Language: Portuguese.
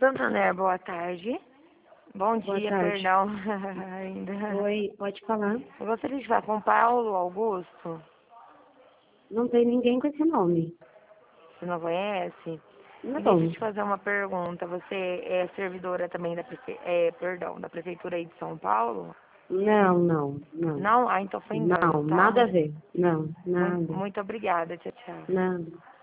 Santander, boa tarde. Bom Boa dia, tarde. perdão, ainda. Oi, pode falar. Eu gostaria de falar com o Paulo Augusto. Não tem ninguém com esse nome. Você não conhece? E deixa eu Não, te fazer uma pergunta. Você é servidora também da Prefeitura aí de São Paulo? não. Não? Ah, então foi engano, Não, tá? nada a ver. Não, Muito, nada, muito obrigada. Tchau, tchau. nada.